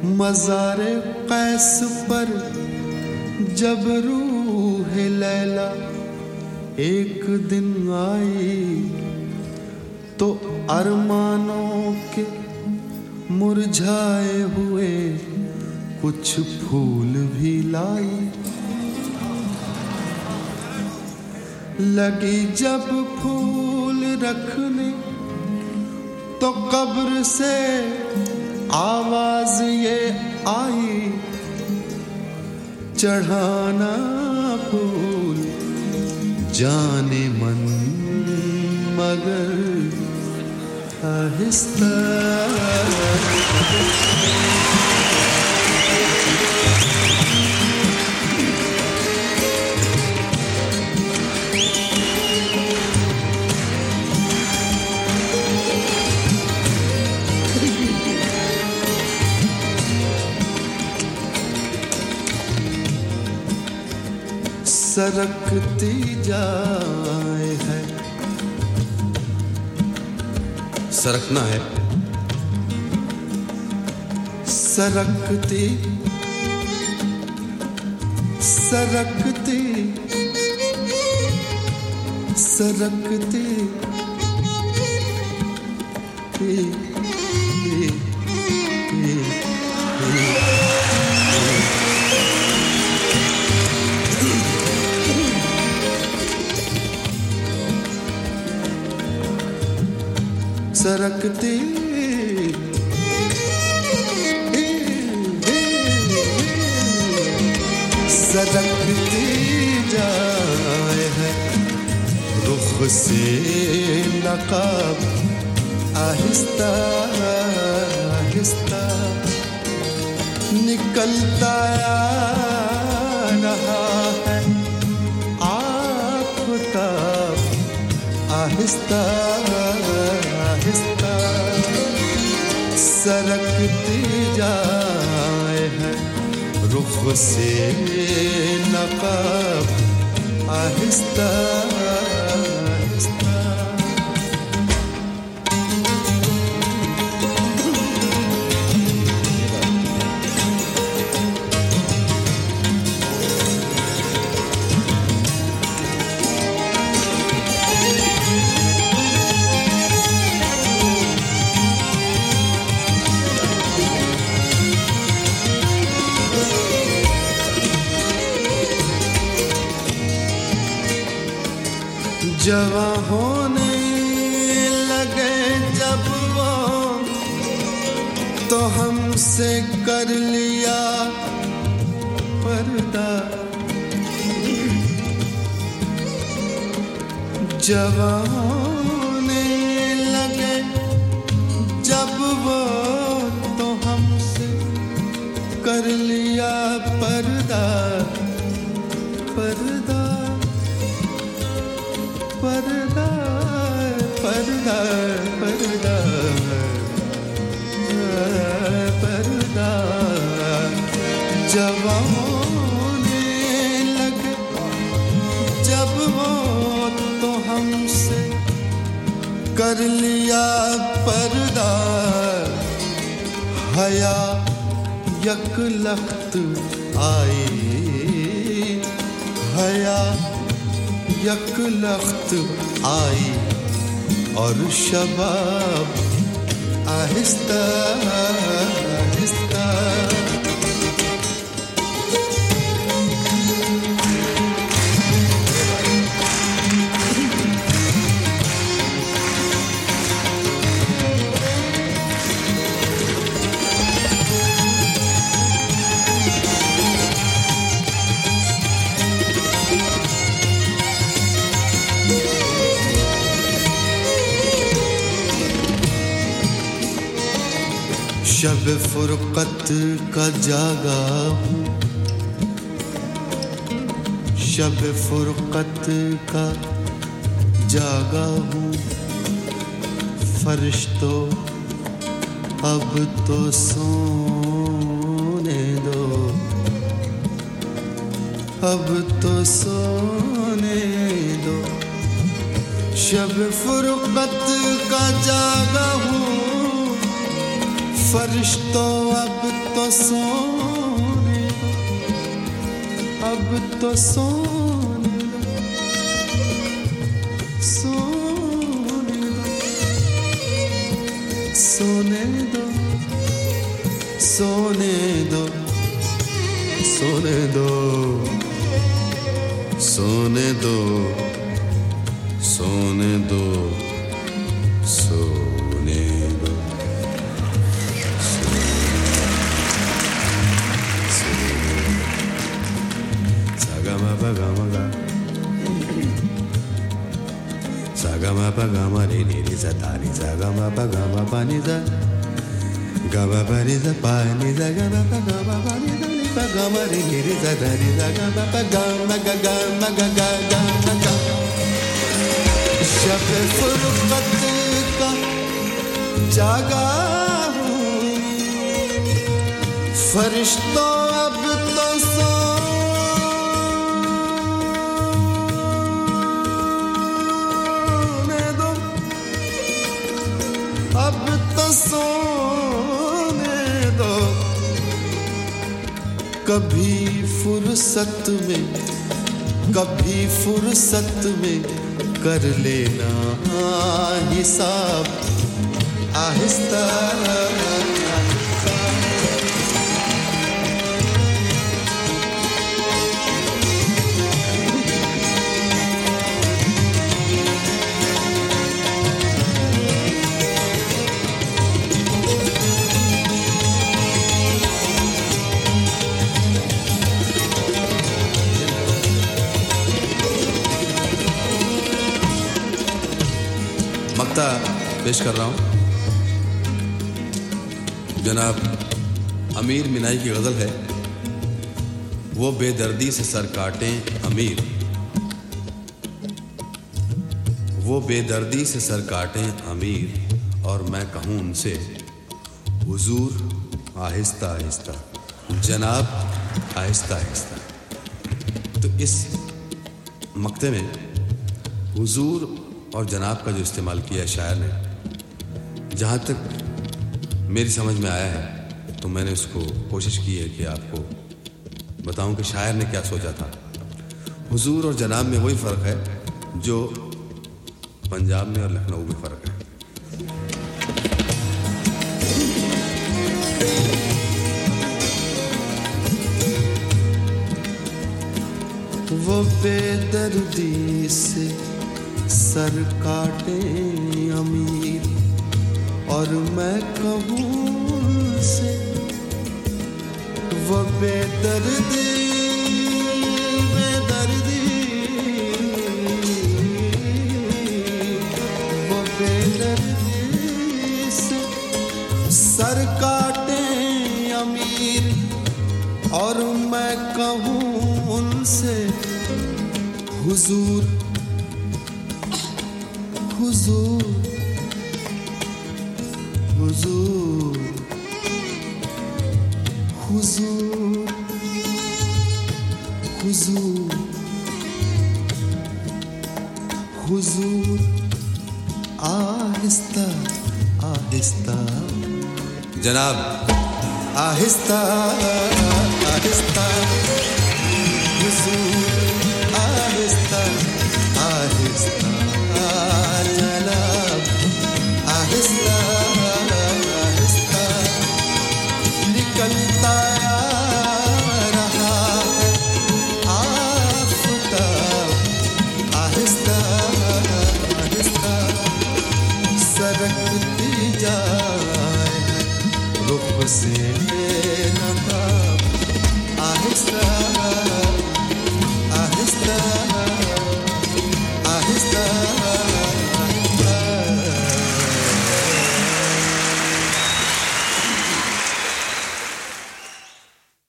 मज़ारे कैस पर जब रूह लैला एक दिन आई तो अरमानों के मुरझाए हुए कुछ फूल भी लाई। लगी जब फूल रखने तो कब्र से आवाज ये आई, चढ़ाना फूल जाने मन मगर आहिस्ता। सरकती जाए है, सरकना है, सरकती सरकती सरकती सरकती सरकती जाए है, रुख से नकाब आहिस्ता आहिस्ता निकलता रहा है आफ़ताब आहिस्ता आहिस्ता सरकती जाए है, रुख से नकाब आहिस्ता आहिस्ता। जवां होने लगे जब वो तो हमसे कर लिया पर्दा। जवां होने लगे जब वो तो हमसे कर लिया पर्दा पर्दा पर्दा पर्दा पर्दा पर्दा। जवां होने लगे जब वो तो हमसे कर लिया पर्दा। हया यकलख्त आई, हया यकलख्त आई और शबाब आहिस्ता आहिस्ता। शब फुरकत का जागा हूँ, शब फुरकत का जागा हूँ। फरिश्तों अब तो सोने दो, अब तो सोने दो। शब फुरकत का जागा हूँ, फरिश्तों अब तो सोने दो, अब तो सोने दो, सोने दो, सोने दो, सोने दो, सोने दो, सोने दो, सोने दो, सोने दो। Sagama pagama ga, sagama pagama re re re sa ta re, sagama pagama pa ni sa, gama pa ni sa pa ni sa, gama pagama pa ni sa ni pagama re re sa ta re, sagama pagama ga gama ga ga gama ga. शब फुरकत का जागा हूँ, फरिश्तों अब तो सोने दो, अब तो सोने दो। कभी फुर्सत में, कभी फुर्सत में कर लेना हिसाब आहिस्ता। मक्ता पेश कर रहा हूँ। जनाब अमीर मिनाई की गज़ल है। वो बेदर्दी से सर काटें अमीर, वो बेदर्दी से सर काटें अमीर, और मैं कहूँ उनसे हुजूर आहिस्ता आहिस्ता, जनाब आहिस्ता आहिस्ता। तो इस मक्ते में हुजूर और जनाब का जो इस्तेमाल किया शायर ने, जहाँ तक मेरी समझ में आया है तो मैंने उसको कोशिश की है कि आपको बताऊं कि शायर ने क्या सोचा था। हुजूर और जनाब में वही फ़र्क है जो पंजाब में और लखनऊ में फ़र्क है। वो बेदर्दी से सर काटे अमीर, और मैं कहूँ से वो बेदर्दी बेदर्दी, वो बेदर्दी से सर काटे अमीर, और मैं कहूँ उनसे हुजूर हुजूर हुजूर हुजूर हुजूर हुजूर आहिस्ता आहिस्ता, जनाब आहिस्ता आहिस्ता, हुजूर आहिस्ता आहिस्ता, जनाब आहिस्ता आहिस्ता। निकलता रहा आफताब, आहिस्ता आहिस्ता सरकती जाए रुख से नकाब, आहिस्ता